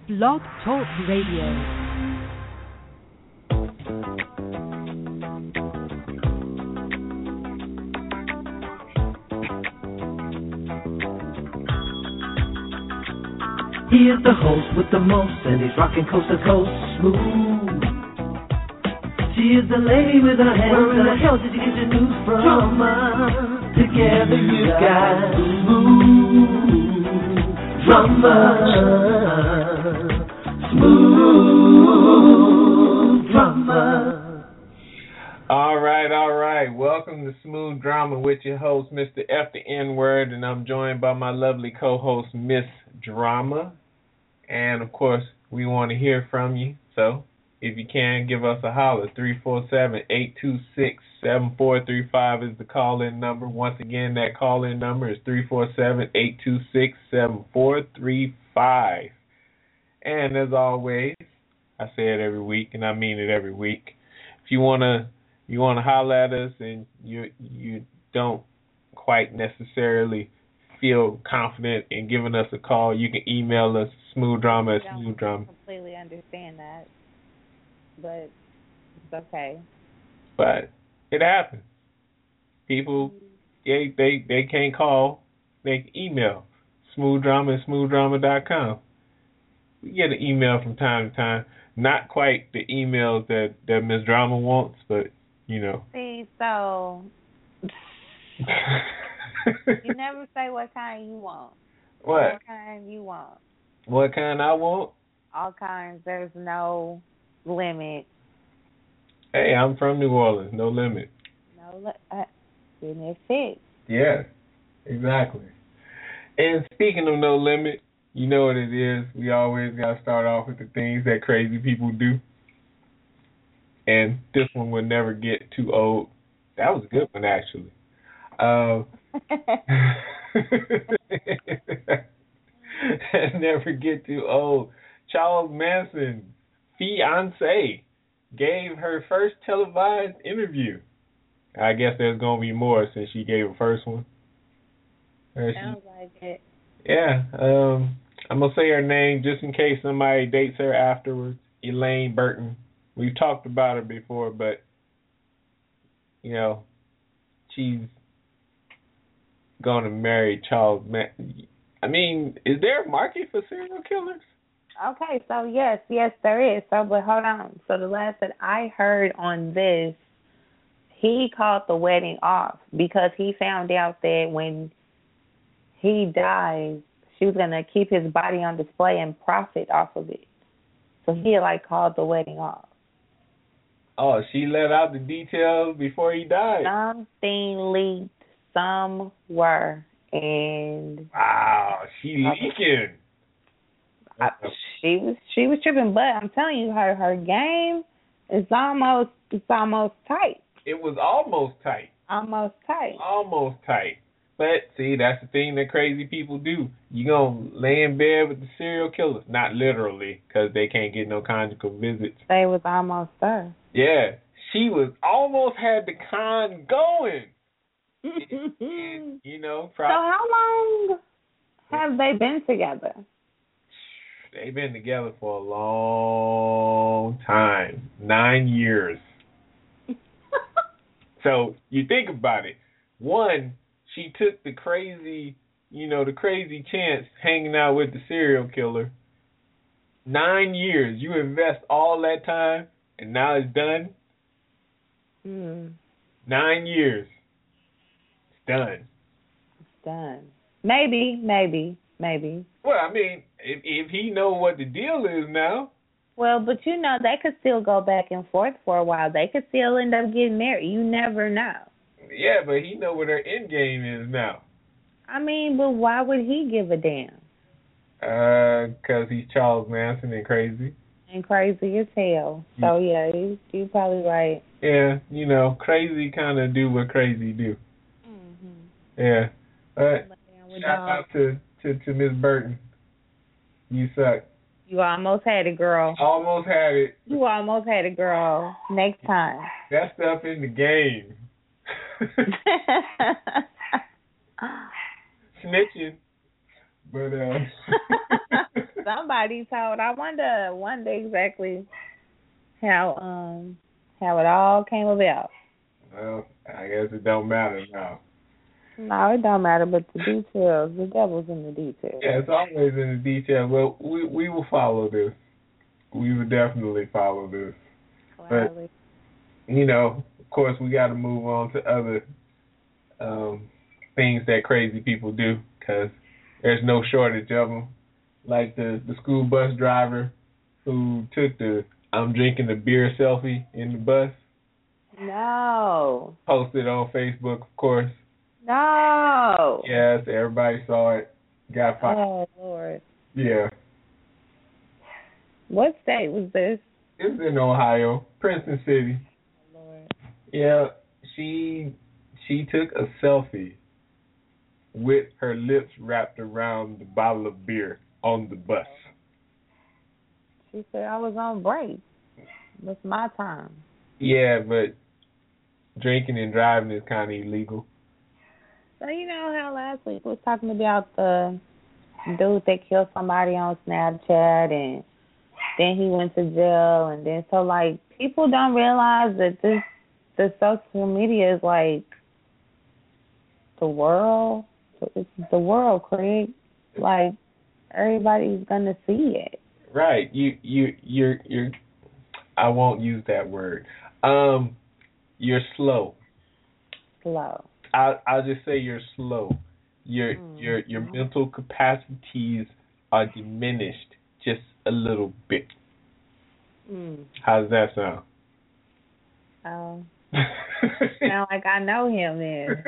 Blog Talk Radio. He is the host with the most, and he's rocking coast to coast smooth. She is the lady with her hands. Where in the hell did you get your news from? Drama. Together you got smooth drama. Smooth drama. All right. Welcome to Smooth Drama with your host, Mr. F the N-Word, and I'm joined by my lovely co-host, Miss Drama. And, of course, we want to hear from you. So, if you can, give us a holler. 347-826-7435 is the call-in number. Once again, that call-in number is 347-826-7435. And, as always, I say it every week, and I mean it every week. If you want to holler at us and you don't quite necessarily feel confident in giving us a call, you can email us smoothdrama@smoothdrama. I completely understand that, but it's okay. But it happens. People, they can't call, they can email smoothdrama@smoothdrama.com. We get an email from time to time, not quite the emails that Ms. Drama wants, but you know. See, so you never say what kind you want. What? What kind you want? What kind I want? All kinds. There's no limit. Hey, I'm from New Orleans. No limit. Didn't it fit? Yeah, exactly. And speaking of no limit, you know what it is. We always got to start off with the things that crazy people do. And this one will never get too old. That was a good one, actually. Never get too old. Charles Manson's fiancée gave her first televised interview. I guess there's going to be more since she gave her first one. Sounds like it. Yeah. I'm going to say her name just in case somebody dates her afterwards. Elaine Burton. We've talked about her before, but, you know, she's going to marry Charles Manson. I mean, is there a market for serial killers? Okay, so yes, there is. So, but hold on. So the last that I heard on this, he called the wedding off because he found out that when he dies, she was going to keep his body on display and profit off of it. So he called the wedding off. Oh, she let out the details before he died. Something leaked somewhere, and wow, she leaking. She was tripping, but I'm telling you, her game is almost tight. It was almost tight. Almost tight. But, see, that's the thing that crazy people do. You're going to lay in bed with the serial killers. Not literally, because they can't get no conjugal visits. They was almost there. Yeah. She was almost had the con going. and, you know, so how long have they been together? They've been together for a long time. 9 years. So, you think about it. One, she took the crazy chance hanging out with the serial killer. 9 years. You invest all that time, and now it's done? 9 years. It's done. It's done. Maybe. Well, I mean, if he know what the deal is now. Well, but you know, they could still go back and forth for a while. They could still end up getting married. You never know. Yeah, but he know what her end game is now. I mean, but why would he give a damn? 'Cause he's Charles Manson and crazy. And crazy as hell. So, yeah, you probably right. Yeah, you know, crazy kind of do what crazy do. Mm-hmm. Yeah. But shout out to Miss Burton. You suck. You almost had it, girl. Almost had it. You almost had it, girl. Next time. That stuff in the game. Snitching. But somebody told. I wonder exactly how it all came about. well, I guess it don't matter now. No, it don't matter, but the details, the devil's in the details. Yeah, it's always in the detail. Well, we will follow this. We will definitely follow this. Gladly. But, you know, of course, we got to move on to other things that crazy people do, because there's no shortage of them. Like the school bus driver who took the "I'm drinking the beer" selfie in the bus. No. Posted on Facebook, of course. No. Yes, everybody saw it. Got fired. Oh, Lord. Yeah. What state was this? It's in Ohio, Princeton City. Oh, Lord. Yeah, she took a selfie with her lips wrapped around the bottle of beer on the bus. She said I was on break. It's my time. Yeah, but drinking and driving is kind of illegal. So you know how last week we was talking about the dude that killed somebody on Snapchat, and then he went to jail, and then so like people don't realize that the social media is like the world. It's the world, Craig. Like everybody's gonna see it. Right. You're I won't use that word. You're slow. Slow. I'll just say you're slow. Your mental capacities are diminished just a little bit. How does that sound? Oh. Sound like I know him then.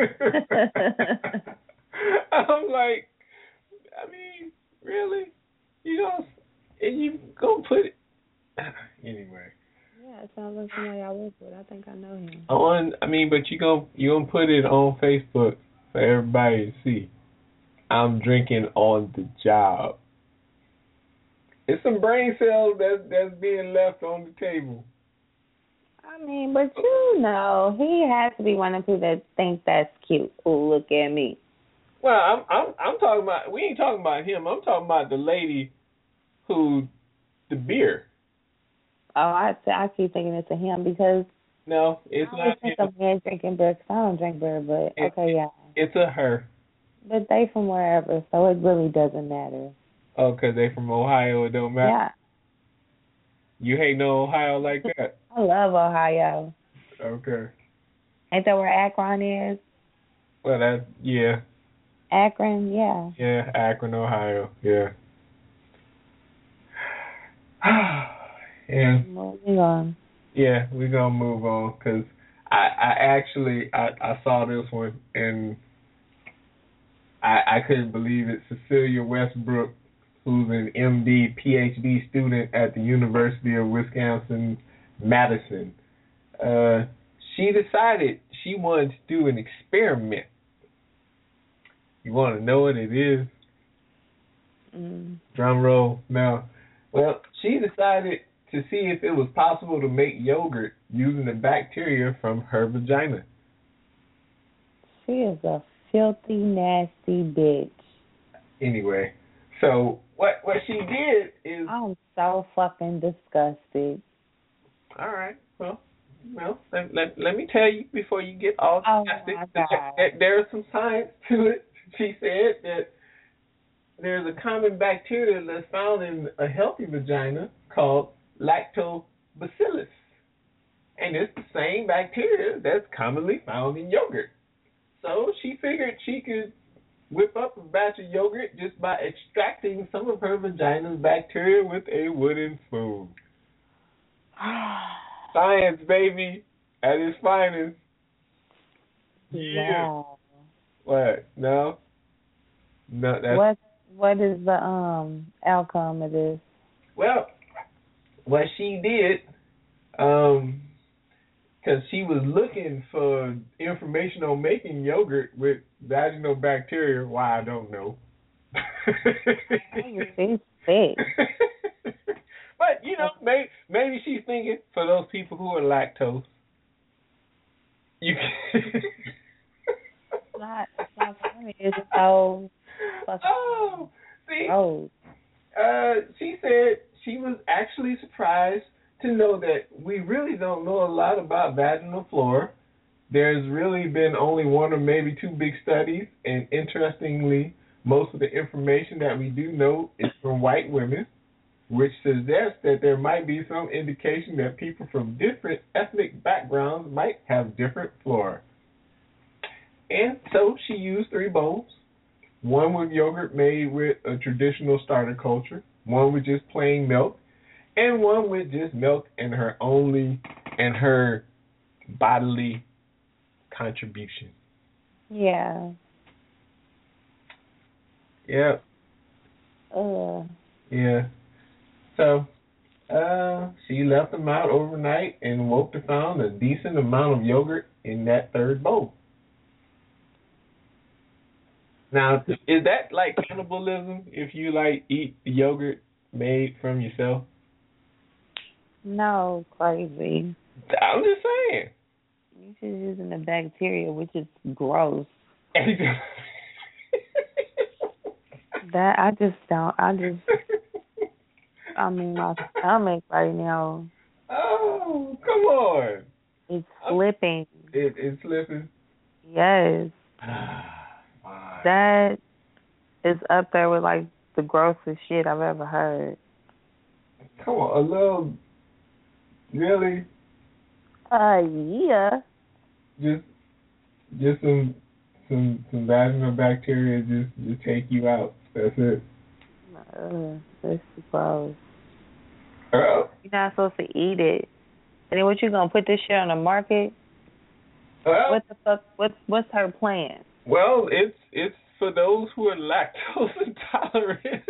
I'm like, I mean, really? You gonna put it anyway. Yeah, it sounds like somebody I work with. I think I know him. But you gonna put it on Facebook for everybody to see. I'm drinking on the job. It's some brain cells that's being left on the table. I mean, but you know, he has to be one of the people that think that's cute. Oh, look at me. Well, I'm talking about. We ain't talking about him. I'm talking about the lady who the beer. Oh, I keep thinking it's a him because no, it's I not always think him. of men drinking beer because I don't drink beer, but okay, yeah. It's a her. But they from wherever, so it really doesn't matter. Oh, 'cause they from Ohio, it don't matter? Yeah. You hate no Ohio like that? I love Ohio. Okay. Ain't that where Akron is? Well, yeah. Akron, yeah. Yeah, Akron, Ohio, yeah. And Moving on. yeah, we're going to move on because I saw this one and I couldn't believe it. Cecilia Westbrook, who's an MD, PhD student at the University of Wisconsin-Madison, she decided she wanted to do an experiment. You want to know what it is? Drum roll. No. Well, she decided to see if it was possible to make yogurt using the bacteria from her vagina. She is a filthy, nasty bitch. Anyway, so what she did is... I'm so fucking disgusted. All right. Well, let me tell you before you get all disgusted. Oh, my God. There's some science to it. She said that there's a common bacteria that's found in a healthy vagina called lactobacillus. And it's the same bacteria that's commonly found in yogurt. So she figured she could whip up a batch of yogurt just by extracting some of her vagina's bacteria with a wooden spoon. Science, baby, at its finest. Yeah. Wow. What? No? No, that's... What is the outcome of this? Well, what she did, because she was looking for information on making yogurt with vaginal bacteria. Why, I don't know. She's sick. But, you know, maybe she's thinking, for those people who are lactose, you can... It's not funny. It's so fucking... Oh, she said she was actually surprised to know that we really don't know a lot about vaginal flora. There's really been only one or maybe two big studies, and interestingly, most of the information that we do know is from white women, which suggests that there might be some indication that people from different ethnic backgrounds might have different flora. And so she used 3 bowls, one with yogurt made with a traditional starter culture, one with just plain milk, and one with just milk and her bodily contribution. Yeah. Yeah. Yeah. So, she left them out overnight and woke to find a decent amount of yogurt in that 3rd bowl. Now, is that like cannibalism if you like eat yogurt made from yourself? No, crazy. I'm just saying. You're just using the bacteria, which is gross. That I mean, my stomach right now. Oh, come on. It's slipping. It's slipping? Yes. That is up there with like the grossest shit I've ever heard. Come on, a little, really? Yeah. Just some vaginal bacteria just take you out. That's it. That's gross. You're not supposed to eat it. And then what, you gonna put this shit on the market? Well, what the fuck? What's her plan? Well, it's for those who are lactose intolerant.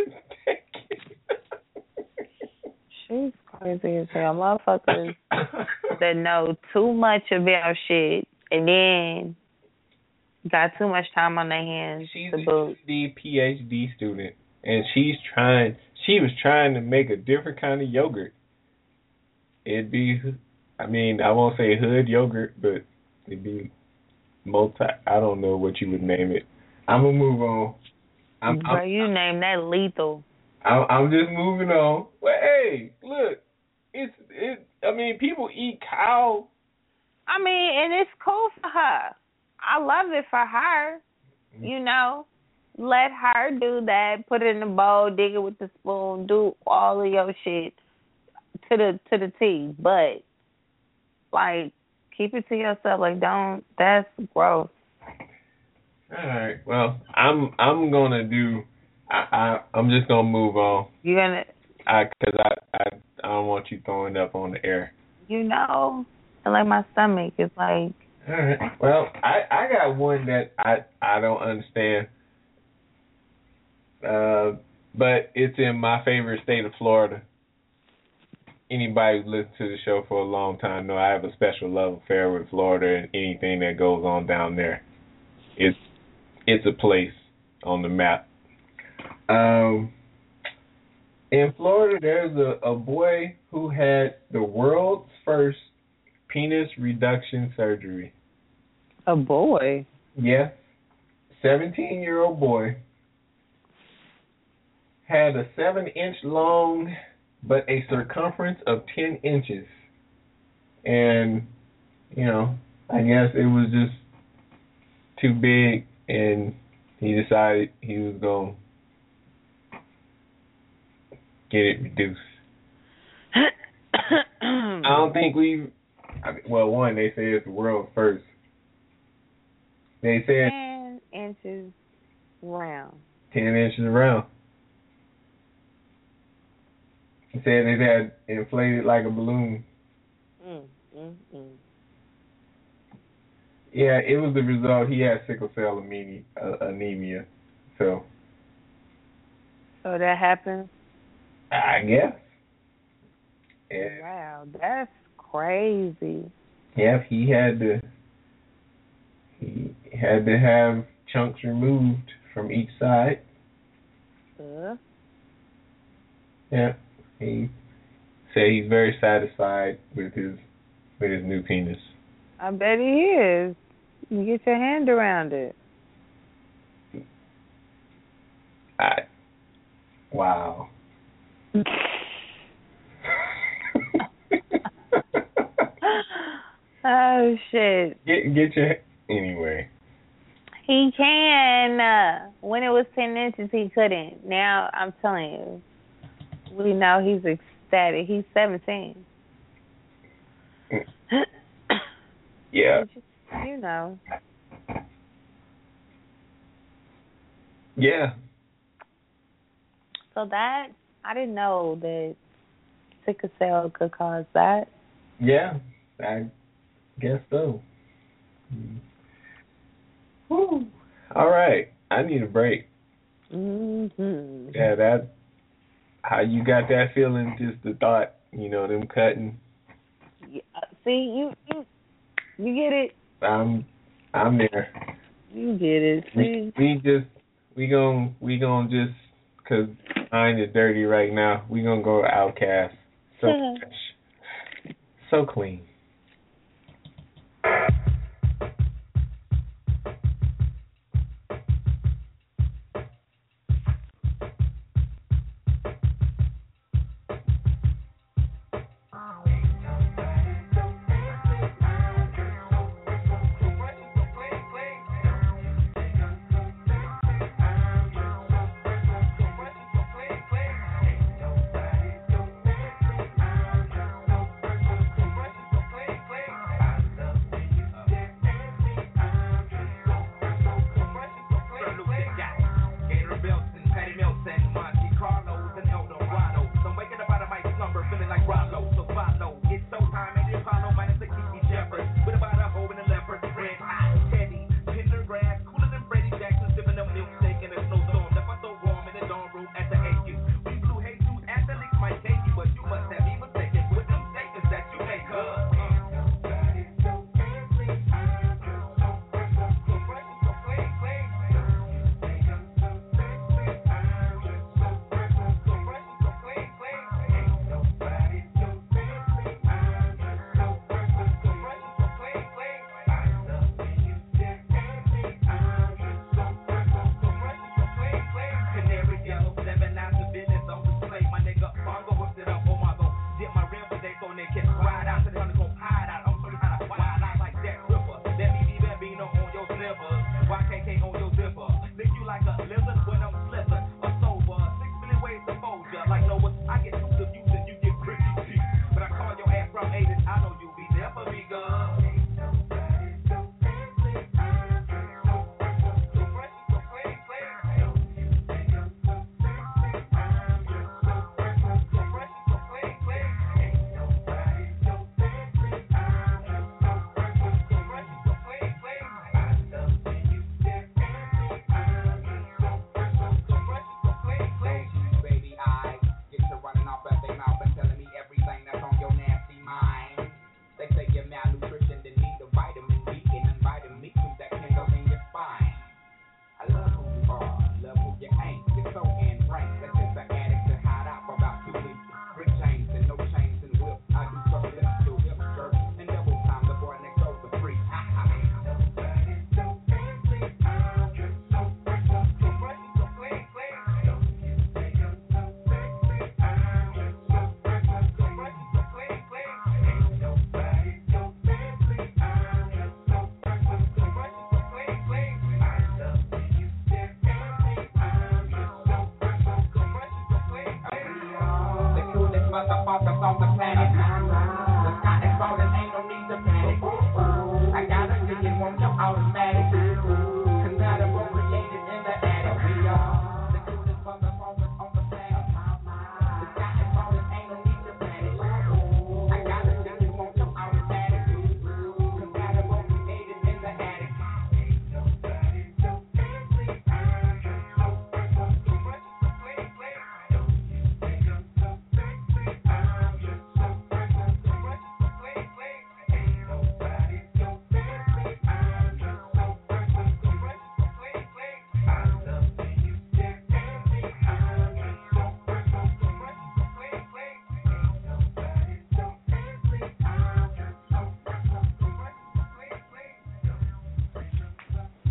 She's crazy as hell. Motherfuckers that know too much about shit and then got too much time on their hands. She's a PhD student, and she was trying to make a different kind of yogurt. It'd be, I won't say hood yogurt, but it'd be I don't know what you would name it. I'm gonna move on. You name that lethal. I'm just moving on. Well, hey, look, people eat cow. And it's cool for her. I love it for her. You know, let her do that. Put it in the bowl, dig it with the spoon, do all of your shit to the T. But like, keep it to yourself. Like, don't. That's gross. All right. Well, I'm gonna do. I'm just gonna move on. You're gonna. Because I don't want you throwing up on the air. You know, like my stomach is like. All right. Well, I got one that I don't understand. But it's in my favorite state of Florida. Anybody who listens to the show for a long time know I have a special love affair with Florida and anything that goes on down there. It's a place on the map. In Florida, there's a boy who had the world's first penis reduction surgery. A boy? Yes. 17-year-old boy had a 7-inch long but a circumference of 10 inches. And, I guess it was just too big, and he decided he was going to get it reduced. I don't think one, they say it's the world's first. They said 10 inches round. 10 inches around. He said it had inflated like a balloon. Yeah, it was the result. He had sickle cell anemia. So that happened? I guess. Yeah. Wow, that's crazy. Yeah, he had to have chunks removed from each side. Yeah. He said he's very satisfied with his new penis. I bet he is. You get your hand around it. Wow. Oh shit. Get your anyway. He can. When it was 10 inches, he couldn't. Now I'm telling you, we know he's ecstatic. He's 17. Yeah. You know. Yeah. So that, I didn't know that sickle cell could cause that. Yeah, I guess so. Whew. All right, I need a break. Mm-hmm. Yeah, that, how you got that feeling, just the thought, them cutting. Yeah, see, you get it. I'm there. You get it. See? We gon' just, cause mine is dirty right now. We gonna go Outkast. So fresh, so clean.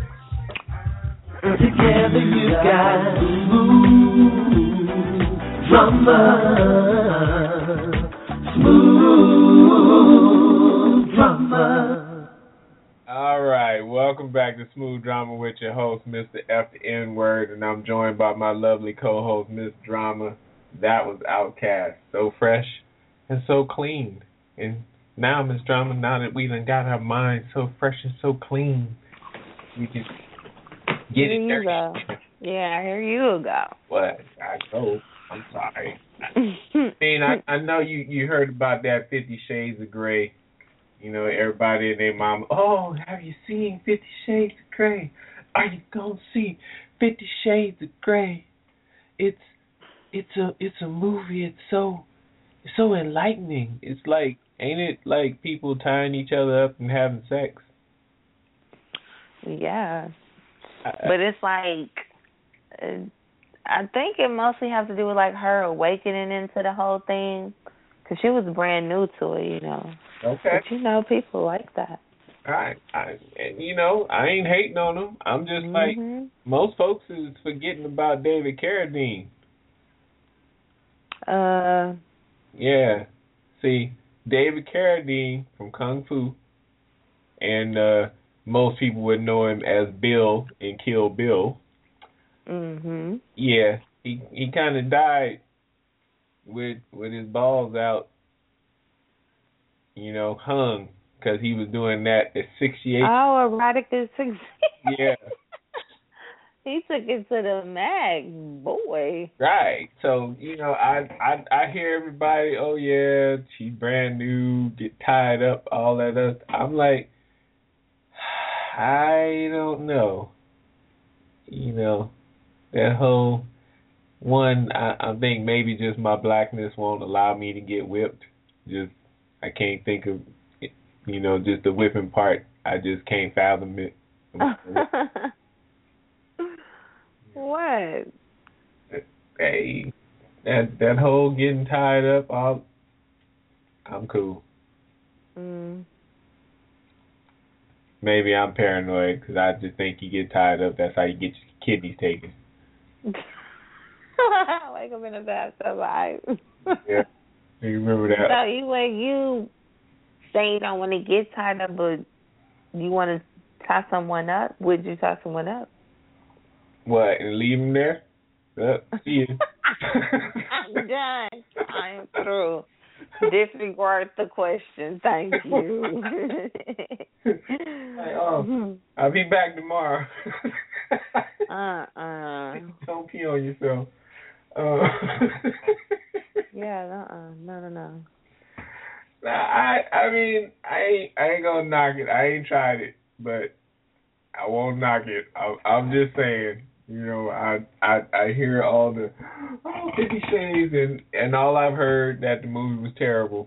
Together you got smooth Smooth drama. All right, welcome back to Smooth Drama with your host, Mr. F the N Word, and I'm joined by my lovely co-host, Miss Drama. That was Outkast, so fresh and so clean. And now, Miss Drama, now that we done got our minds so fresh and so clean, we can get it dirty. Yeah, here you go. What? I go. I'm sorry. I know you heard about that 50 Shades of Grey. You know, everybody and their mama, oh, have you seen 50 Shades of Grey? Are you gonna see 50 Shades of Grey? It's a movie. It's so enlightening. It's like, ain't it like people tying each other up and having sex? Yeah, but it's like, I think it mostly has to do with like her awakening into the whole thing, because she was brand new to it, you know. Okay. But you know, people like that. I ain't hating on them. I'm just like, most folks is forgetting about David Carradine. Yeah. See, David Carradine from Kung Fu, and most people would know him as Bill in Kill Bill. Yeah, he kind of died with his balls out, you know, hung, because he was doing that at 68. Oh, erotic at 68. Yeah. He took it to the max, boy. Right. So, you know, I hear everybody, oh yeah, she's brand new, get tied up, all that other. I'm like, I don't know. You know, that whole one, I think maybe just my blackness won't allow me to get whipped. Just, I can't think of, you know, just the whipping part. I just can't fathom it. What? Hey, that whole getting tied up, I'm cool. Maybe I'm paranoid because I just think you get tied up, that's how you get your kidneys taken. Wake up in the bathtub. Yeah, you remember that. So you say you don't want to get tied up, but you want to tie someone up? Would you tie someone up? What, and leave him there? See you. I'm done. I'm through. Disregard the question. Thank you. I'll be back tomorrow. Don't pee on yourself. Yeah, no. I mean, I ain't gonna knock it. I ain't tried it, but I won't knock it. I'm just saying, you know, I hear all the 50 Shades and all I've heard that the movie was terrible.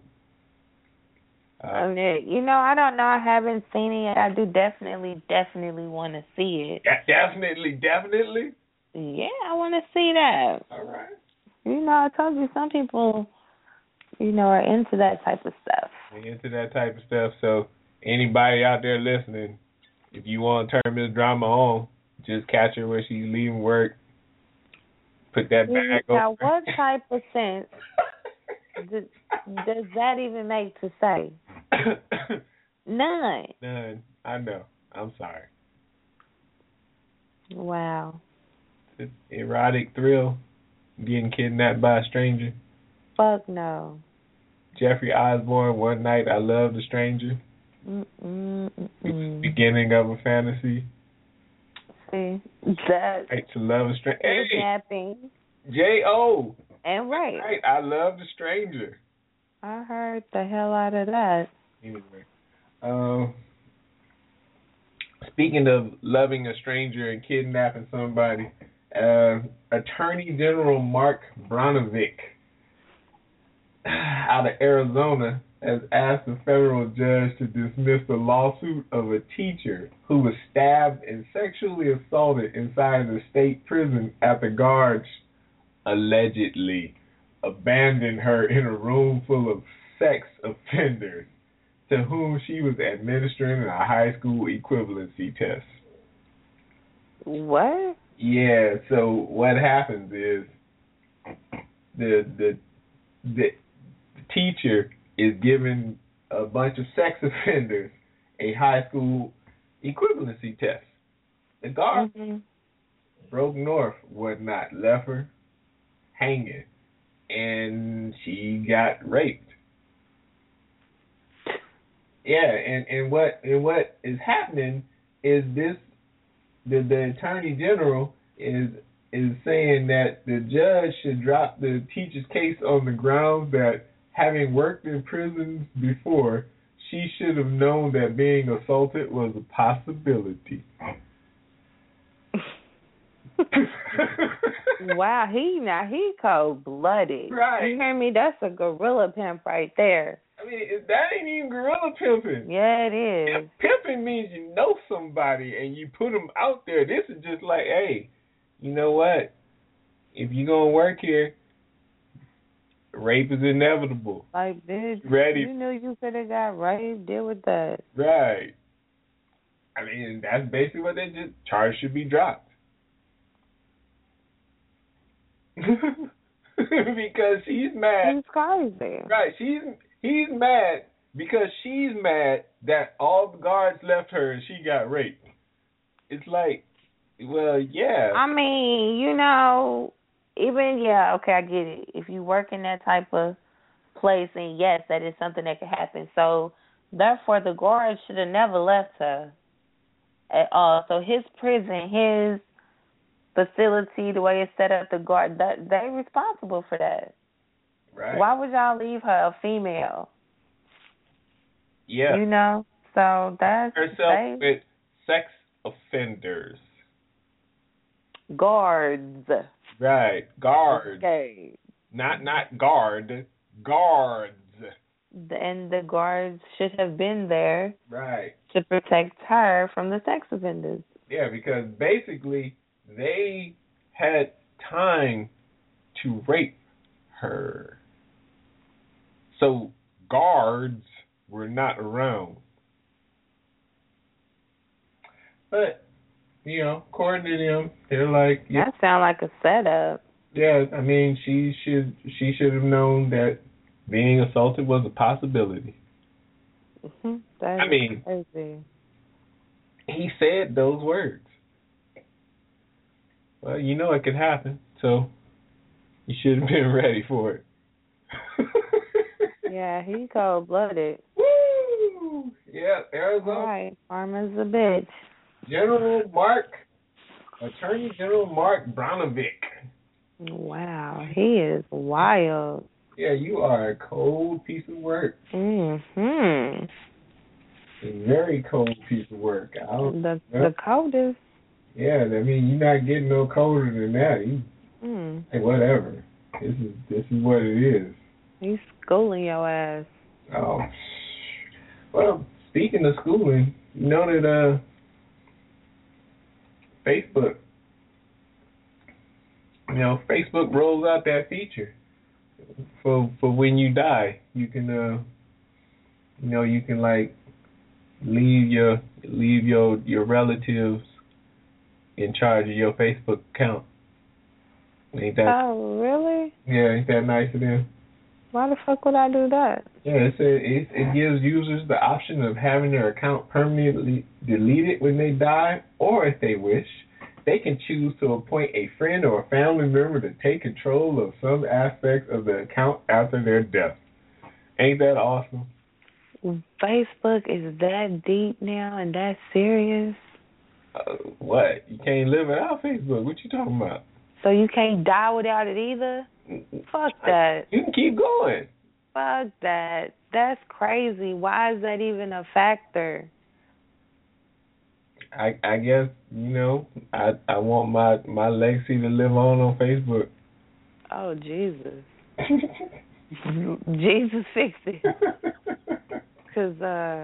You know, I don't know. I haven't seen it yet. I do definitely want to see it. Definitely. Yeah, I want to see that. All right. You know, I told you some people, you know, are into that type of stuff. They're into that type of stuff. So anybody out there listening, if you want to turn Miss Drama on, just catch her when she's leaving work. Put that bag now, over. what type of sense does that even make to say? None. I know. I'm sorry. Wow. It's an erotic thrill, getting kidnapped by a stranger. Fuck no. Jeffrey Osborne, One Night I Loved a Stranger. Beginning of a fantasy. See, that. Right to love a stranger. Kidnapping. J.O. And right. I Loved a Stranger. I heard the hell out of that. Anyway, speaking of loving a stranger and kidnapping somebody, Attorney General Mark Brnovich out of Arizona has asked a federal judge to dismiss the lawsuit of a teacher who was stabbed and sexually assaulted inside the state prison after guards allegedly abandoned her in a room full of sex offenders to whom she was administering a high school equivalency test. What? Yeah, so what happens is the teacher is giving a bunch of sex offenders a high school equivalency test. The guard broke north, whatnot, left her hanging, and she got raped. Yeah, and what is happening is this: the attorney general is saying that the judge should drop the teacher's case on the grounds that, having worked in prisons before, she should have known that being assaulted was a possibility. Wow, he cold-blooded. Right. You hear me? That's a gorilla pimp right there. I mean, that ain't even gorilla pimping. Yeah, it is. Pimping means you know somebody and you put them out there. This is just like, hey, you know what? If you're going to work here, rape is inevitable. Like, bitch, Ready. You knew you could have got raped. Deal with that. Right. I mean, that's basically what they just, charge should be dropped. Because she's mad. He's crazy. Right. He's mad because she's mad that all the guards left her and she got raped. It's like, well, yeah. I mean, okay, I get it. If you work in that type of place, then yes, that is something that could happen. So, therefore, the guards should have never left her at all. So, his prison, his facility, the way it's set up, the guard, they're responsible for that. Right. Why would y'all leave her a female? Yeah. So that's herself with sex offenders. Guards. Right. Guards. Okay. Not guard. Guards. And the guards should have been there. Right. To protect her from the sex offenders. Yeah, because basically they had time to rape her. So guards were not around. But, according to them, they're like, yeah. That sounds like a setup. Yeah, I mean, she should have known that being assaulted was a possibility. Crazy. He said those words. Well, it could happen, so you should have been ready for it. Yeah, he cold-blooded. Woo! Yeah, Arizona. All right, farmer's a bitch. Attorney General Mark Brnovich. Wow, he is wild. Yeah, you are a cold piece of work. Mm-hmm. A very cold piece of work. The coldest. Yeah, I mean, you're not getting no colder than that. Hey, whatever. This is what it is. He's schooling your ass. Oh. Well, speaking of schooling, you know that Facebook rolls out that feature for when you die. You can you can like leave your relatives in charge of your Facebook account. Ain't that? Oh, really? Yeah, ain't that nice of them? Why the fuck would I do that? Yeah, it gives users the option of having their account permanently deleted when they die, or if they wish, they can choose to appoint a friend or a family member to take control of some aspects of the account after their death. Ain't that awesome? Facebook is that deep now and that serious? What? You can't live without Facebook. What you talking about? So you can't die without it either? Fuck that. You can keep going. Fuck that. That's crazy. Why is that even a factor? I guess, I want my legacy to live on Facebook. Oh, Jesus. Jesus fix it. Because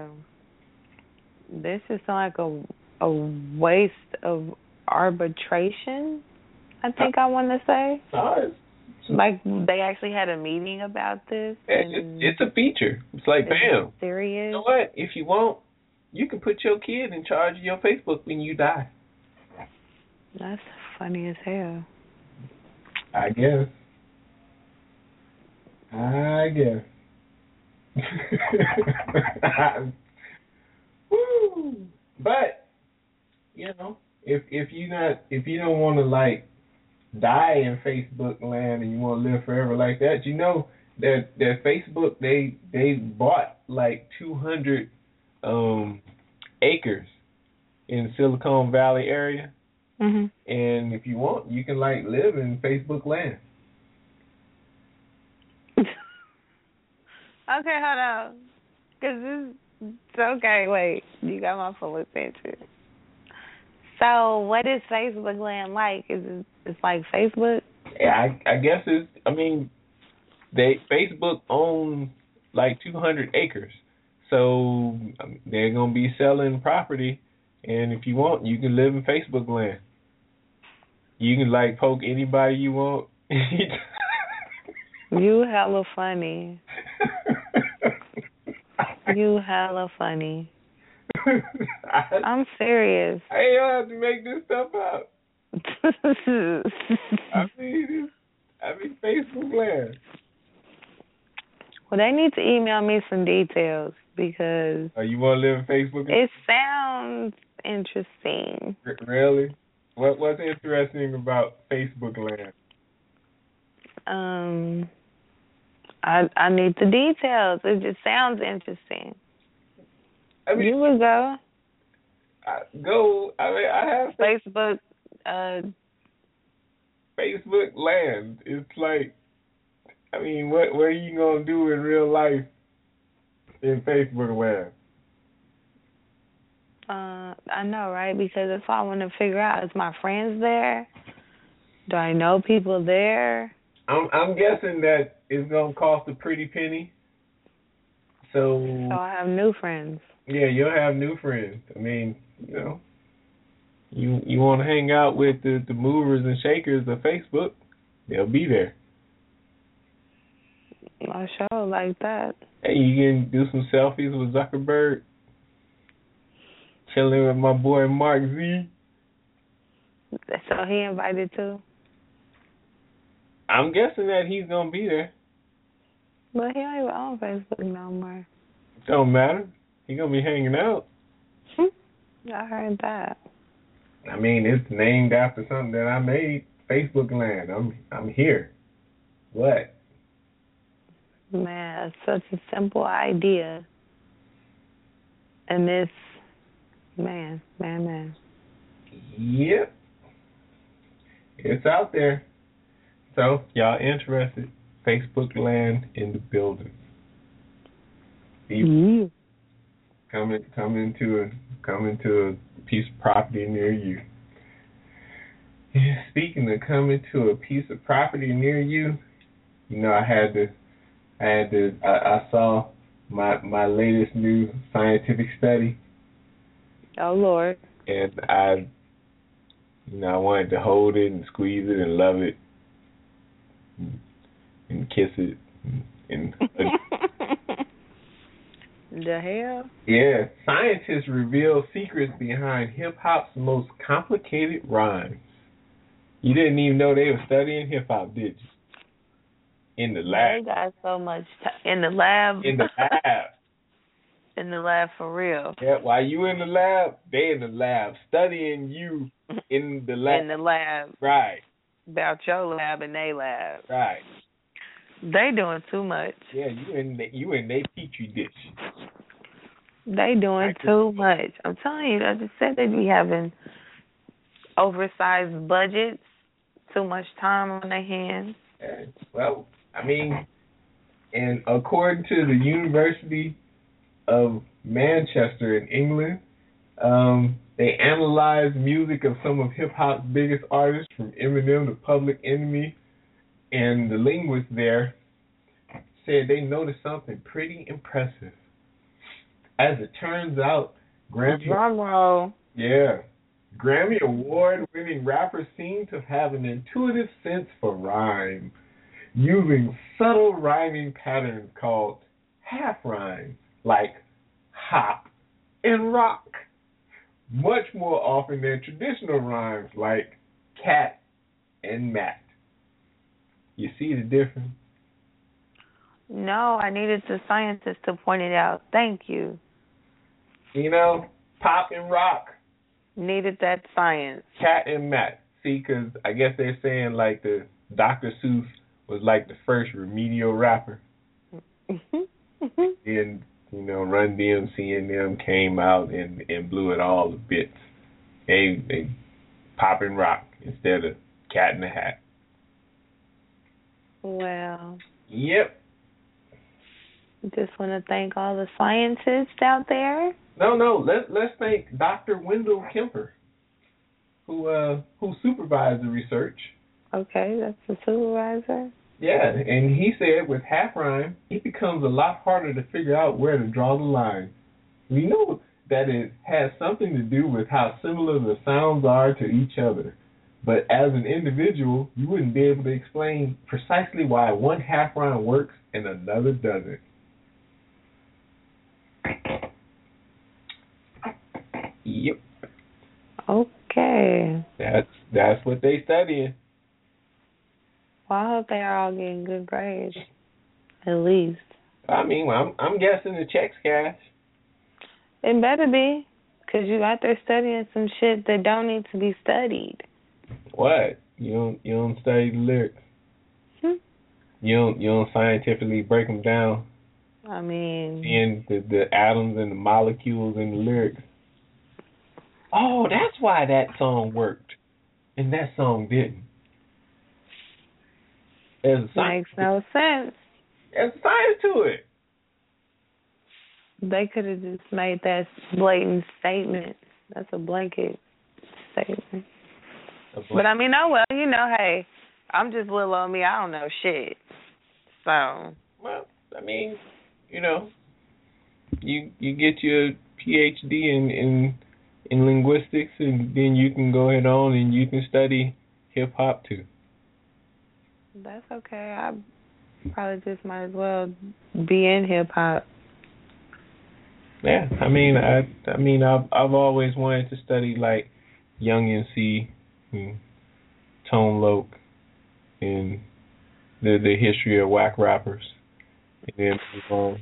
this is like a waste of arbitration, I think I want to say. Like, they actually had a meeting about this. It's a feature. It's like, bam. Serious? You know what? If you want, you can put your kid in charge of your Facebook when you die. That's funny as hell. I guess. I guess. Woo. But if you don't want to like die in Facebook land and you want to live forever like that, that Facebook they bought like 200 acres in Silicon Valley area. Mhm. And if you want, you can like live in Facebook land. Okay, hold on. Cause it's okay. Wait, you got my full attention. So, what is Facebook land like? It's like Facebook? Yeah, I guess it's. I mean, Facebook owns like 200 acres, so they're gonna be selling property, and if you want, you can live in Facebook land. You can like poke anybody you want. You hella funny. You hella funny. I'm serious. I ain't have to make this stuff up. I mean Facebook land. Well, they need to email me some details because You want to live in Facebook? It sounds interesting. Really? What's interesting about Facebook land? I need the details. It just sounds interesting. I mean, you would go. I have Facebook. Facebook land. It's like, I mean, what are you gonna do in real life in Facebook land? I know, right? Because that's all I want to figure out. Is my friends there? Do I know people there? I'm guessing that it's gonna cost a pretty penny. So I have new friends. Yeah, you'll have new friends. I mean, you want to hang out with the movers and shakers of Facebook, they'll be there. I sure like that. Hey, you can do some selfies with Zuckerberg. Chilling with my boy Mark Z. So he invited too? I'm guessing that he's going to be there. But he don't even own Facebook no more. Don't matter. He's going to be hanging out. I heard that. I mean, it's named after something that I made, Facebook land. I'm here. What? Man, it's such a simple idea. And this, man. Yep. It's out there. So, y'all interested? Facebook land in the building. Yeah. Coming to a piece of property near you. Yeah, speaking of coming to a piece of property near you, I saw my latest new scientific study. Oh Lord. And I wanted to hold it and squeeze it and love it and kiss it and The hell? Yeah, scientists reveal secrets behind hip-hop's most complicated rhymes. You didn't even know they were studying hip-hop, did you? In the lab. They got so much in the lab. In the lab. In the lab for real. Yeah, while you in the lab, they in the lab studying you in the lab. In the lab. Right. About your lab and they lab. Right. They doing too much. Yeah, you in they petri dish. They doing too much. I'm telling you, I just said they'd be having oversized budgets, too much time on their hands. Well, I mean, and according to the University of Manchester in England, they analyzed music of some of hip-hop's biggest artists, from Eminem to Public Enemy, and the linguist there said they noticed something pretty impressive. As it turns out, Drum roll. Yeah. Grammy Award-winning rappers seem to have an intuitive sense for rhyme, using subtle rhyming patterns called half rhymes, like hop and rock, much more often than traditional rhymes like cat and mat. You see the difference? No, I needed the scientist to point it out. Thank you. You know, pop and rock. Needed that science. Cat and Matt. See, because I guess they're saying like the Dr. Seuss was like the first remedial rapper. Then, you know, Run DMC and them came out and blew it all to bits. They pop and rock instead of Cat in the Hat. Well. Yep. Just want to thank all the scientists out there. No. Let's thank Dr. Wendell Kemper, who supervised the research. Okay, that's the supervisor. Yeah, and he said with half rhyme, it becomes a lot harder to figure out where to draw the line. We know that it has something to do with how similar the sounds are to each other. But as an individual, you wouldn't be able to explain precisely why one half rhyme works and another doesn't. Yep. Okay. That's what they studying. Well, I hope they are all getting good grades, at least. I mean, I'm guessing the checks cash. It better be, because you out there studying some shit that don't need to be studied. What? You don't study the lyrics? You don't scientifically break them down? I mean, seeing the atoms and the molecules in the lyrics. Oh, that's why that song worked, and that song didn't. Makes no sense. There's science to it. They could have just made that blatant statement. That's a blanket statement. But I mean, oh well, you know, hey, I'm just little old me. I don't know shit. So. Well, I mean, you know, you get your PhD in linguistics, and then you can go ahead on and you can study hip hop too. That's okay. I probably just might as well be in hip hop. Yeah, I mean, I've always wanted to study like Young MC, and Tone Loc, and the history of whack rappers, and then move on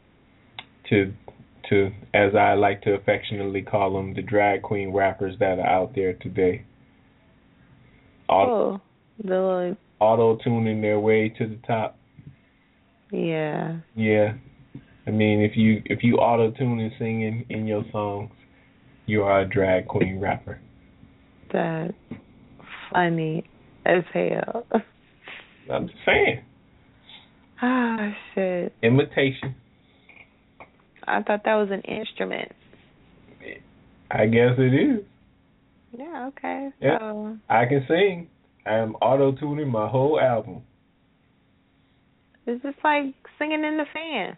to as I like to affectionately call them, the drag queen rappers that are out there today. Auto-tuning their way to the top. Yeah. Yeah. I mean, if you auto-tune and sing in your songs, you are a drag queen rapper. That's funny as hell. I'm just saying. Ah, shit. Imitation. I thought that was an instrument. I guess it is. Yeah, okay. Yeah. So I can sing. I am auto-tuning my whole album. It's just like singing in the fan.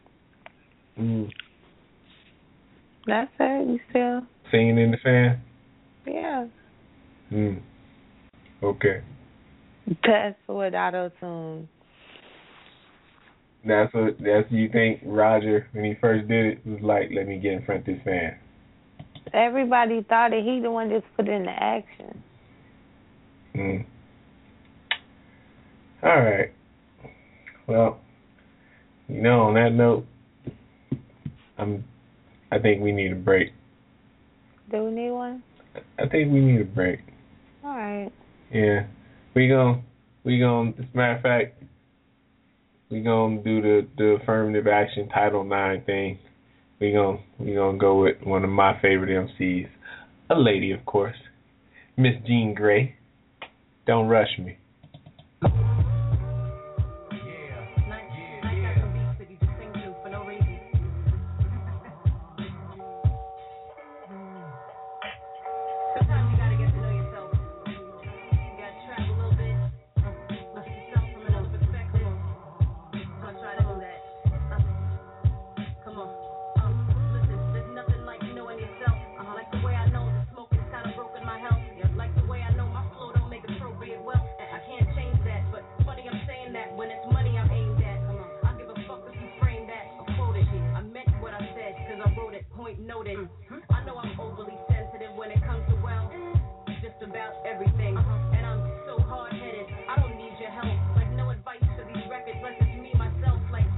That's it. You still singing in the fan? Yeah. Okay. That's what auto-tune. That's you think Roger, when he first did it, was like, let me get in front of this fan. Everybody thought that he the one just put in the action. All right. Well, you know, on that note, I think we need a break. Do we need one? I think we need a break. All right. Yeah. We gonna as a matter of fact, we gonna do the affirmative action Title IX thing. We gonna go with one of my favorite MCs, a lady, of course, Miss Jean Grae. Don't rush me. And I'm so hard-headed, I don't need your help. Like no advice for these records, unless it's me, myself. Like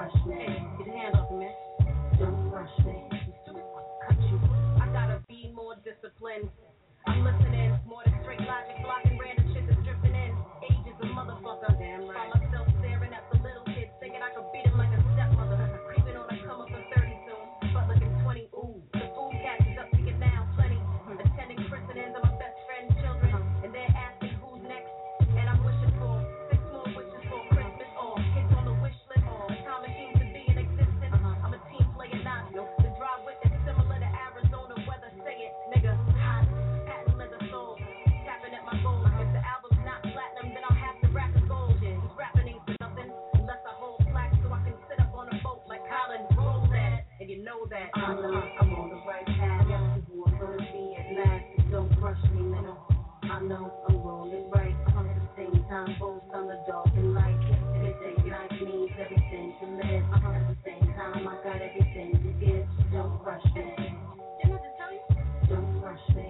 rush me. Hey, get your hand off me, man. Don't rush me. Cut you. I gotta be more disciplined. I'm listening, more than straight logic, blocking random shit that's drifting in. Age is a motherfucker. Damn right. Find myself staring at the little kids, thinking I could beat him like a stepmother. Creeping on a come up for 30 soon, but looking 20. Ooh, the food catches up to you now, plenty. Attending christenings of my best friend's children, and they're asking who's next. And I'm wishing for 6 more wishes for Christmas, or hits on the wish list. A time machine to be in existence. I'm a team player, not the drive with is similar to Arizona weather. Say it, nigga. Hot. Tapping at my goal. If the album's not platinum, then I'll have to rack a gold. These rapping ain't for nothing unless I hold flags so I can sit up on a boat like Colin. Roll that, and you know that. I know I'm on the right path. Yes, who I'm gonna be at last. Don't rush me, nigga. I know I'm rolling right. At the same time, both on the dark and light. Everything like means everything to live. At the same time, I got everything to give. Don't rush me. Didn't I just tell you? Don't rush me.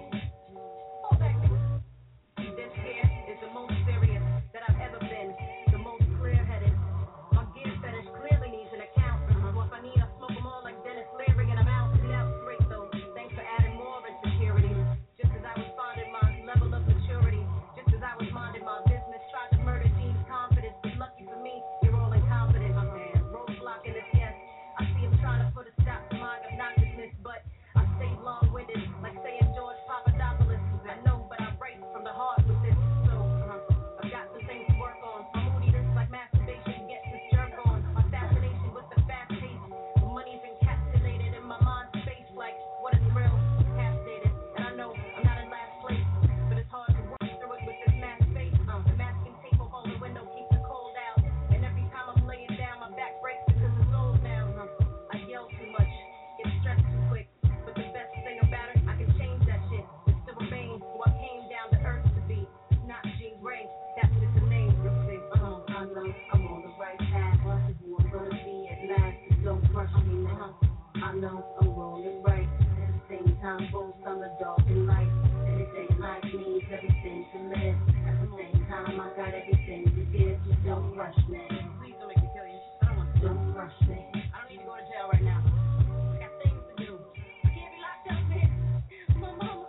This here is the most serious that I've ever been, the most clear-headed. My gear fetish clearly needs an account. So if I need, I smoke them all like Dennis Leary and I'm out. Now it's great though, thanks for adding more insecurity. Just as I was finding my level of maturity, just as I was minding my business, tried to murder Gene's confidence. But lucky for me, you're all incompetent. My man, roadblock in this, yes. I see him trying to put a stop to my obnoxiousness, but I stay long-winded, like saying George Papadopoulos. I know, but I write from the heart with this, so I've got some things to work on. My mood eaters like masturbation gets this jerk on. My fascination with the fast pace, the money's encapsulated in my mind space. Like what a thrill, half dated, and I know I'm not in last place, but it's hard to work through it with this mask face. The masking tape over the window keeps the cold out, and every time I'm laying down, my back breaks because it's old now. I yell too much, get stressed too quick, but the best thing about it, I can change that shit. To remain who I came down to earth to be. Not Jean Grey, that's just a name. You'll see. I know I'm on the right path. Who I'm gonna be at last. Don't rush me now. I know I'm rolling right. At the same time, both on the dark and light. Everything like means everything to live. At the same time, I got everything to give. Just don't rush me. Please don't make me kill you. I don't want to. Don't rush me. I don't need to go to jail right now. I got things to do. I can't be locked up, man. My mama.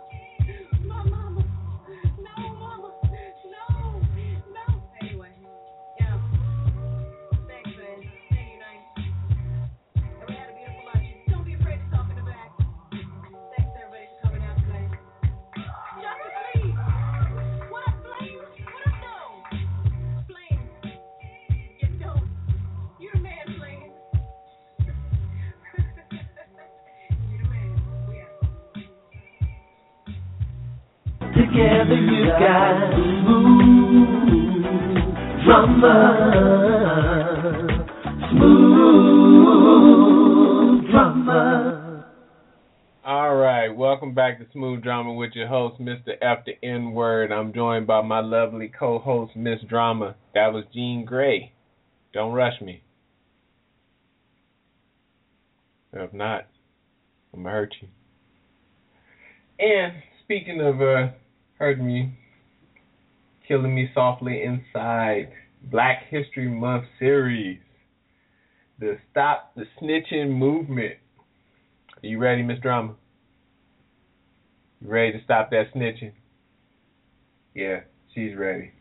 Anyway, yeah. Thanks, man. Thank you, nice. And we had a beautiful lunch. Don't be afraid to talk in the back. Thanks, everybody, for coming out today. Justice Lee! What up, Flame? What up, though? Flame. You're dope. You're the man, Flame. You're the man. We out. Together you got smooth drama. All right, welcome back to Smooth Drama with your host, Mr. F the N-Word. I'm joined by my lovely co-host, Miss Drama. That was Jean Grey. Don't rush me. If not, I'm going to hurt you. And speaking of hurting me, killing me softly inside, Black History Month series, the Stop the Snitching movement. Are you ready, Miss Drama? You ready to stop that snitching? Yeah, she's ready.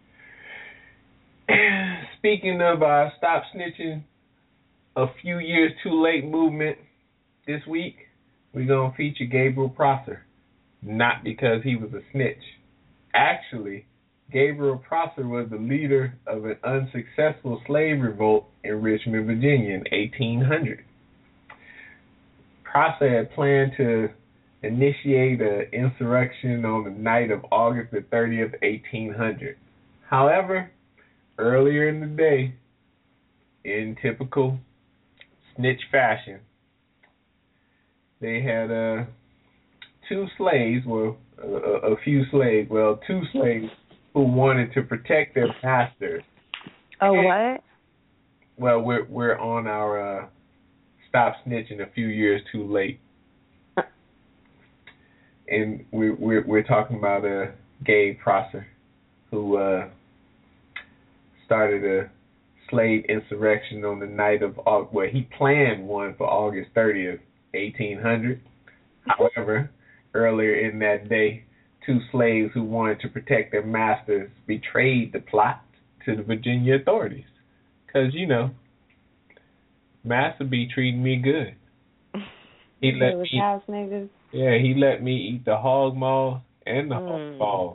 Speaking of Stop Snitching, a few years too late movement, this week we're going to feature Gabriel Prosser. Not because he was a snitch. Actually, Gabriel Prosser was the leader of an unsuccessful slave revolt in Richmond, Virginia in 1800. Prosser had planned to initiate an insurrection on the night of August the 30th, 1800. However, earlier in the day, in typical snitch fashion, they had two slaves who wanted to protect their pastors. Oh, what? Well, we're on our Stop Snitching a few years too late, and we're talking about Gabe Prosser, who started a slave insurrection on the night of he planned one for August 30th, 1800. However, earlier in that day, 2 slaves who wanted to protect their masters betrayed the plot to the Virginia authorities. Because, Master be treating me good. He let me, house niggas. Yeah, he let me eat the hog maws and the hog balls.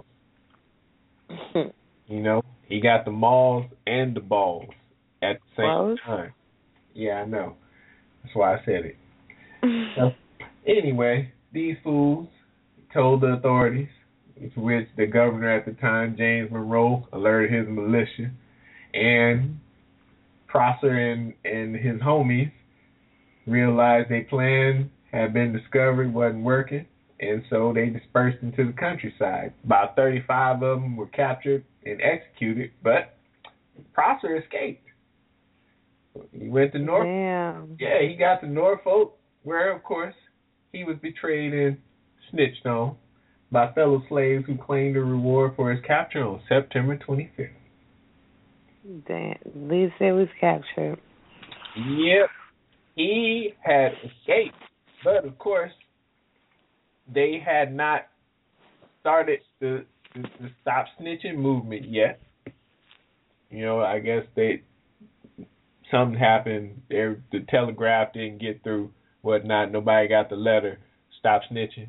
He got the maws and the balls at the same time. Yeah, I know. That's why I said it. Anyway, these fools told the authorities, to which the governor at the time, James Monroe, alerted his militia, and Prosser and his homies realized their plan had been discovered, wasn't working, and so they dispersed into the countryside. About 35 of them were captured and executed, but Prosser escaped. He went to Norfolk. Damn. Yeah, he got to Norfolk, where, of course, he was betrayed and snitched on by fellow slaves who claimed a reward for his capture on September 25th. Damn. At least it was captured. Yep. He had escaped, but, of course, they had not started the stop snitching movement yet. I guess something happened. The telegraph didn't get through, whatnot. Nobody got the letter. Stop snitching.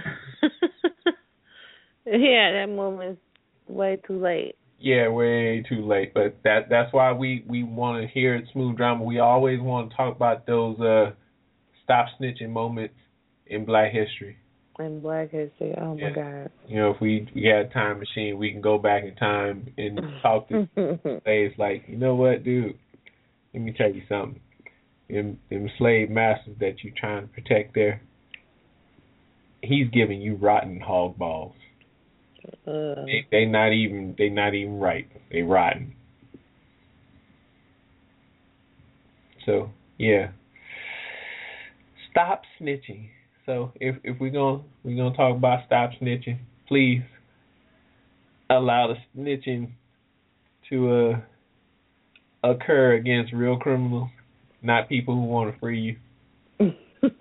Yeah, that movement's way too late. Yeah, way too late. But that's why we want to hear it, Smooth Drama. We always want to talk about those stop snitching moments in Black history. In Black history, oh my God. If we had a time machine, we can go back in time and talk to slaves like, you know what, dude? Let me tell you something. Them slave masters that you're trying to protect there, he's giving you rotten hog balls. They not even right. They rotten. So yeah, stop snitching. So if we're gonna talk about stop snitching, please allow the snitching to occur against real criminals, not people who want to free you.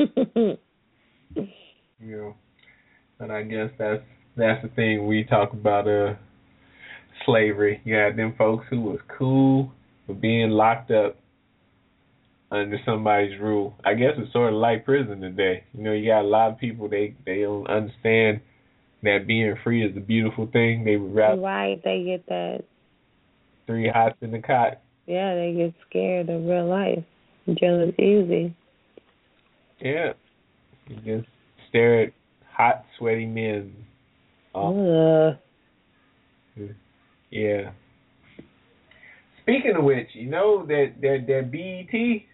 But I guess that's the thing. We talk about slavery. You had them folks who was cool for being locked up under somebody's rule. I guess it's sort of like prison today. You got a lot of people, they don't understand that being free is a beautiful thing. They would rather they get that 3 hots in the cot. Yeah, they get scared of real life. Jail is easy. Yeah. You just stare at hot, sweaty men. Yeah. Speaking of which, that BET,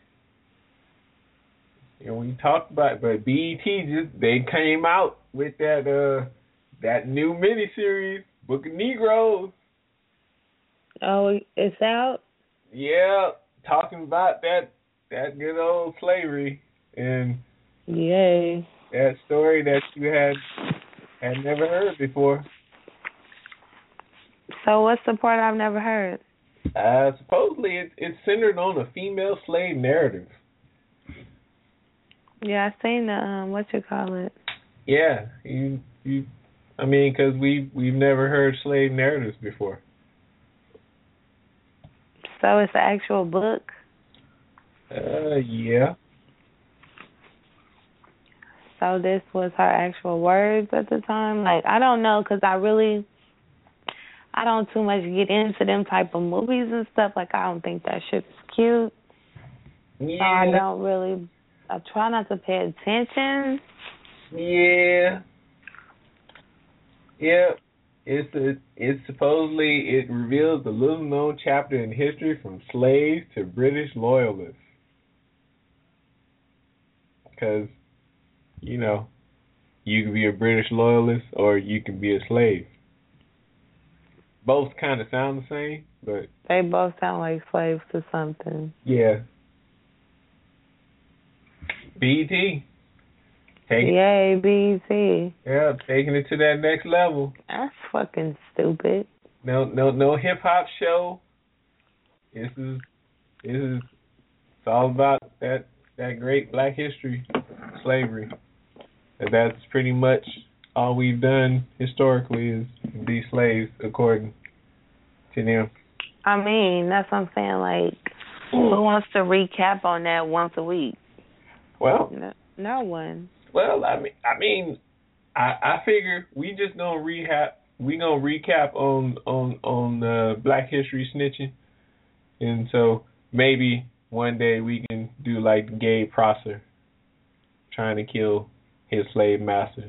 we talked about it, but BET they came out with that new miniseries, Book of Negroes. Oh, it's out? Yeah, talking about that good old slavery and yay, that story that you had never heard before. So what's the part I've never heard? Supposedly it's centered on a female slave narrative. Yeah, I seen the what you call it. Yeah, because we've never heard slave narratives before. So it's an actual book? Yeah. So this was her actual words at the time? Like, I don't know, because I don't too much get into them type of movies and stuff. Like, I don't think that shit's cute. Yeah. So I try not to pay attention. Yeah. Yeah. It's supposedly, it reveals the little known chapter in history from slaves to British loyalists. Because, you can be a British loyalist or you can be a slave. Both kind of sound the same, but they both sound like slaves to something. Yeah. BET. Yay, BET. Yeah, taking it to that next level. That's fucking stupid. No hip hop show. This is It's all about that great Black history, slavery. And that's pretty much all we've done historically is be slaves, according to them. I mean, that's what I'm saying. Like, who wants to recap on that once a week? Well, no one. Well, I figure we just gonna recap on Black History snitching, and so maybe one day we can do like Gabe Prosser trying to kill his slave masters.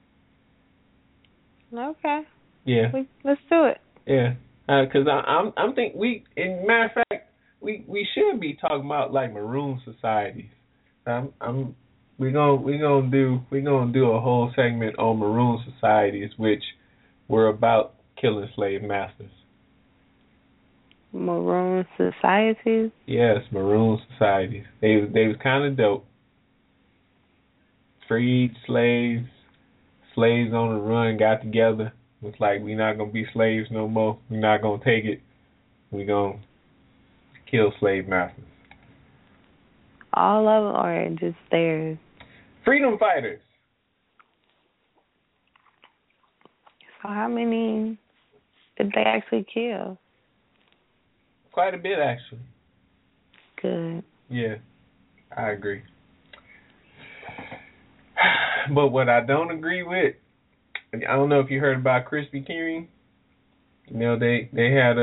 Okay. Yeah. Let's do it. Yeah. Because I'm think we, in matter of fact, we should be talking about like maroon societies. We're gonna do a whole segment on maroon societies, which were about killing slave masters. Maroon societies? Yes, maroon societies. They was kind of dope. Freed slaves on the run got together. Was like, we not gonna be slaves no more. We're not gonna take it. We gonna kill slave masters. All of them, or just theirs? Freedom fighters. So how many did they actually kill? Quite a bit, actually. Good. Yeah, I agree. But what I don't agree with, I don't know if you heard about Krispy Kreme. You know, they had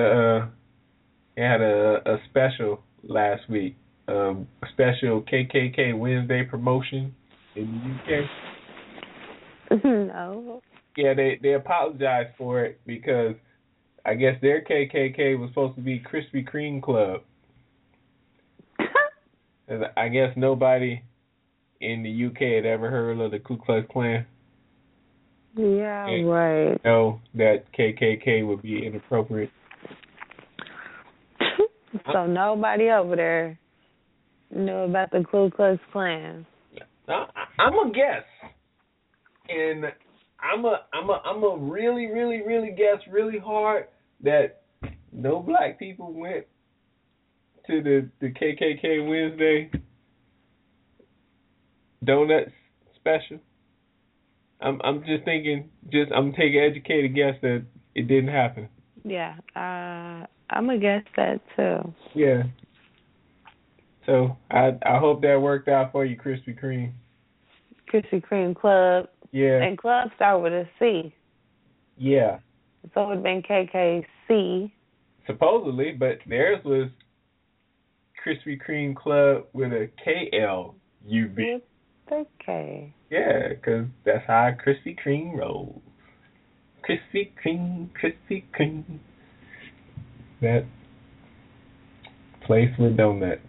a special last week, a special KKK Wednesday promotion in the UK. No. Yeah, they apologized for it because I guess their KKK was supposed to be Krispy Kreme Club. And I guess nobody in the UK had ever heard of the Ku Klux Klan. Yeah, right. Know that KKK would be inappropriate. So nobody over there knew about the Ku Klux Klan. I'm a guess, and I'm a really guess really hard that no black people went to the KKK Wednesday donuts special. I'm just thinking, I'm taking an educated guess that it didn't happen. Yeah, I'm gonna guess that too. Yeah. So I hope that worked out for you, Krispy Kreme. Krispy Kreme Club. Yeah. And Club start with a C. Yeah. So it would have been KKC. Supposedly, but theirs was Krispy Kreme Club with a KLUB. Okay. Yeah, because that's how Krispy Kreme rolls. Krispy Kreme. That place with donuts.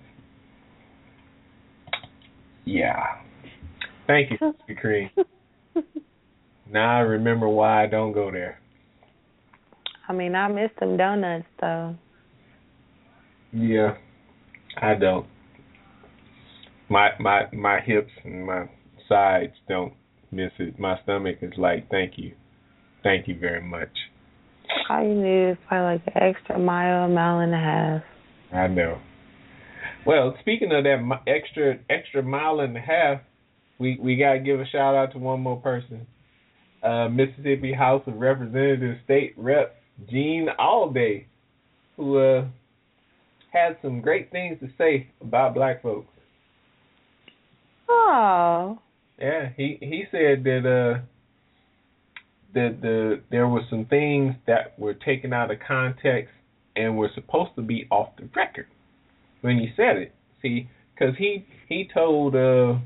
Yeah. Thank you, Krispy Kreme. Now I remember why I don't go there. I mean, I miss them donuts, though. Yeah, I don't. My hips and my sides don't miss it. My stomach is like, thank you very much. All you need is probably like an extra mile and a half. I know. Well, speaking of that extra mile and a half, we gotta give a shout out to one more person. Mississippi House of Representatives State Rep Gene Allday, who had some great things to say about black folks. Oh. Yeah, he said that there were some things that were taken out of context and were supposed to be off the record when he said it. See, because he told the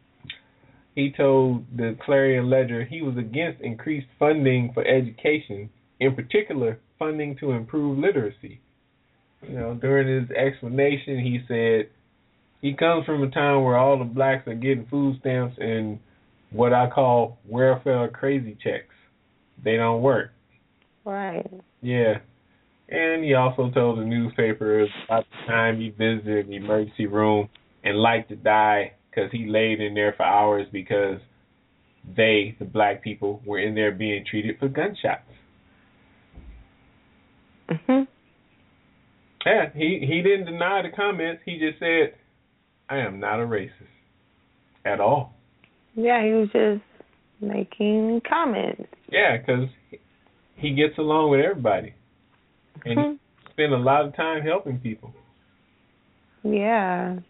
Clarion Ledger he was against increased funding for education, in particular funding to improve literacy. You know, during his explanation, he said he comes from a town where all the blacks are getting food stamps and what I call welfare crazy checks. They don't work. Right. Yeah. And he also told the newspaper about the time he visited the emergency room and like to die because he laid in there for hours because they, the black people, were in there being treated for gunshots. Mhm. Yeah, he didn't deny the comments. He just said, I am not a racist at all. Yeah, he was just making comments. Yeah, because he gets along with everybody. And he spends a lot of time helping people. Yeah.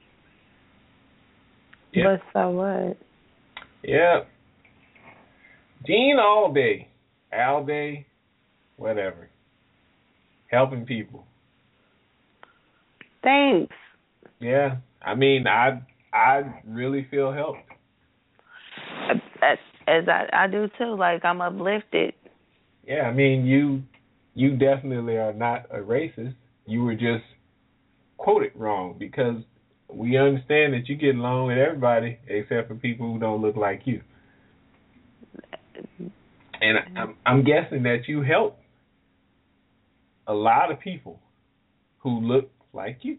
Yeah. But so what? Yeah. Gene all day, whatever. Helping people. Thanks. Yeah. I mean, I really feel helped. As I do too. Like, I'm uplifted. Yeah, I mean, you definitely are not a racist. You were just quoted wrong, because we understand that you get along with everybody except for people who don't look like you. And I'm guessing that you help a lot of people who look like you.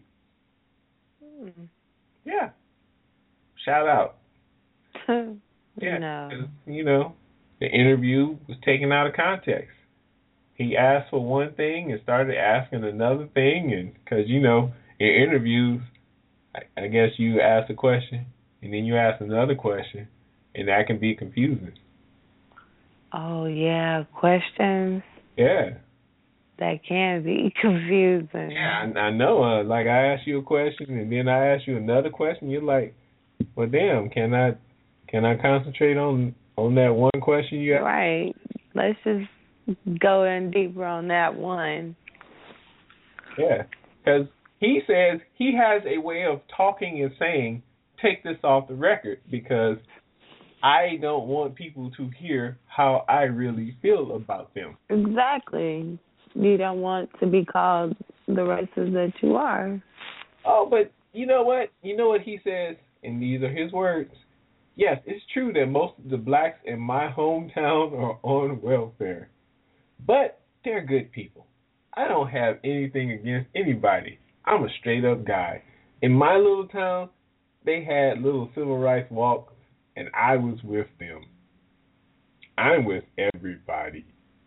Yeah. Shout out. Yeah. No. You know, the interview was taken out of context. He asked for one thing and started asking another thing, and because, you know, in interviews, I guess you ask a question and then you ask another question, and that can be confusing. Oh, yeah, questions. Yeah. That can be confusing. Yeah, I know. Like, I ask you a question and then I ask you another question. You're like, well, damn, can I concentrate on that one question you asked? Right. Let's just go in deeper on that one. Yeah, because he says he has a way of talking and saying, take this off the record, because I don't want people to hear how I really feel about them. Exactly. You don't want to be called the racist that you are. Oh, but you know what? You know what he says, and these are his words. Yes, it's true that most of the blacks in my hometown are on welfare, but they're good people. I don't have anything against anybody. I'm a straight-up guy. In my little town, they had little civil rights walks, and I was with them. I'm with everybody.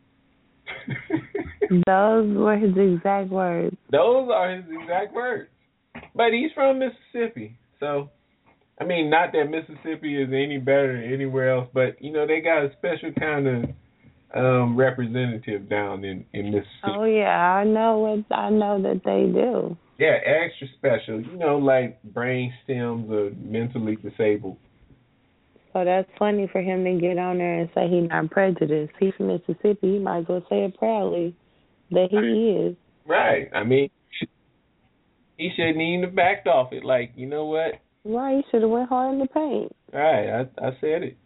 Those were his exact words. Those are his exact words. But he's from Mississippi, so, I mean, not that Mississippi is any better than anywhere else, but, you know, they got a special kind of representative down in Mississippi. Oh, yeah, I know that they do. Yeah, extra special. You know, like brain stems or mentally disabled. So that's funny for him to get on there and say he's not prejudiced. He's from Mississippi. He might as well say it proudly that he is. Right. I mean, he shouldn't even have backed off it. Like, you know what? Right, he should have went hard in the paint. Right, I said it.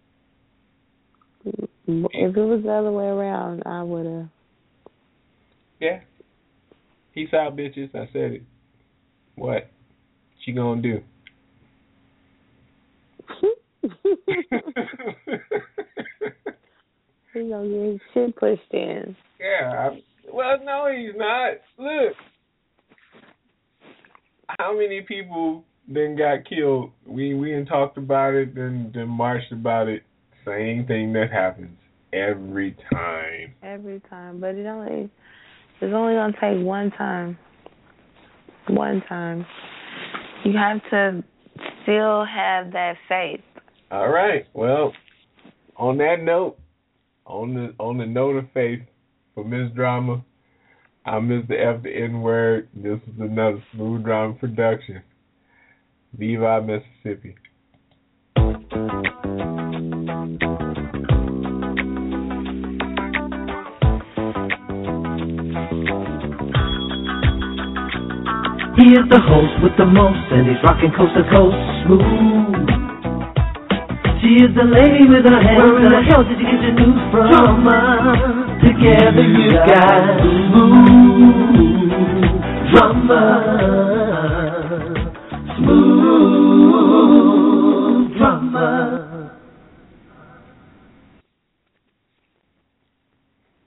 If it was the other way around, I would have. Yeah. Peace out, bitches. I said it. What you gonna do? He's gonna get his shit pushed in. Yeah. Well, no, he's not. Look, how many people then got killed? We done talked about it, then marched about it. Same thing that happens every time. Every time, but it's only gonna take one time. One time. You have to still have that faith. All right. Well, on that note, on the note of faith, for Miss Drama, I'm Mr. F the N-word. This is another Smooth Drama production. Viva Mississippi. He is the host with the most, and he's rocking coast to coast smooth. She is the lady with her hands. Where in the hell did you get your news from? Drama. Together you got smooth drama.